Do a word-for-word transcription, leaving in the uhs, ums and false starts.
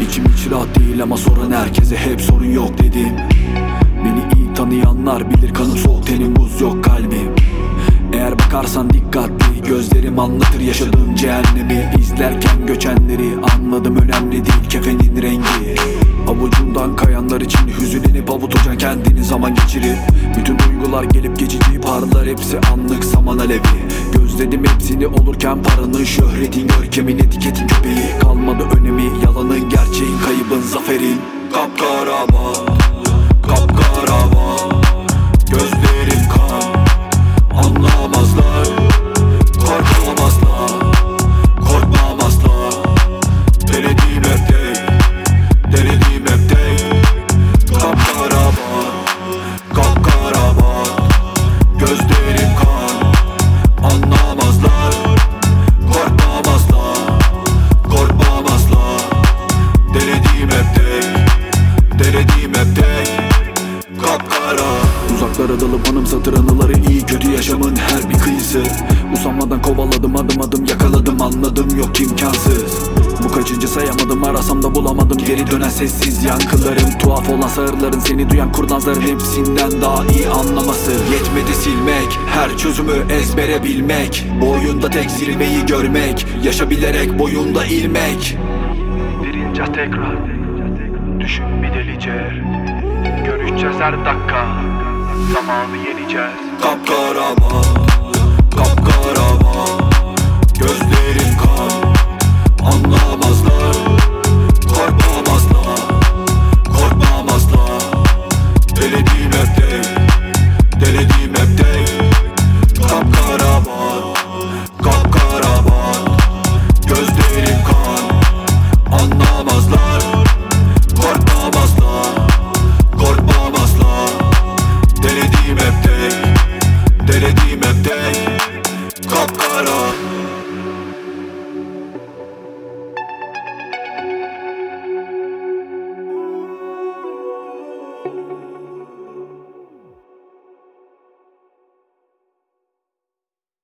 İçim hiç rahat değil ama soran herkese hep sorun yok dedim. Beni iyi tanıyanlar bilir, kanım soğuk, tenim buz, yok kalbim. Eğer bakarsan dikkatli, gözlerim anlatır yaşadığım cehennemi. İzlerken göçenleri anladım, önemli değil kefenin rengi. Avucundan kayanlar için hüzünlenip avutacaksın kendini zaman geçirip. Bütün duygular gelip geçici, parlar hepsi anlık saman alevi. Gözledim hepsini olurken paranın, şöhretin, görkemin, etiketin köpeği. Kalmadı önemi yalanın, gerçeğin, kaybın, zaferin. Kapkara bak, kapkara bak, gözlerim kan. Anlamazlar, korkamazlar, korkmam asla. Denediğim hep değil, denediğim hep değil. Kapkara bak, kapkara bak, gözlerim kan. Anlamazlar, korkmam asla, korkmam asla. Denediğim hep değil, denediğim hep değil. Kapkara. Uzaklara dalıp anımsatır anıları, iyi kötü yaşamın her bir kıyısı. Usanmadan kovaladım, adım adım yakaladım, anladım yok imkansız. Bu kaçıncı sayamadım, arasam da bulamadım geri dönen sessiz yankılarım. Tuhaf olan sağırların, seni duyan kurnazların hepsinden daha iyi anlaması. Yetmedi silmek, her çözümü ezbere bilmek. Bu oyunda tek zirveyi görmek, yaşabilerek boyunda ilmek. Dirince tekrar, düşün bir delice. Görüşeceğiz her dakika, zamanı yeneceğiz. Kapkara bak, kapkara bak,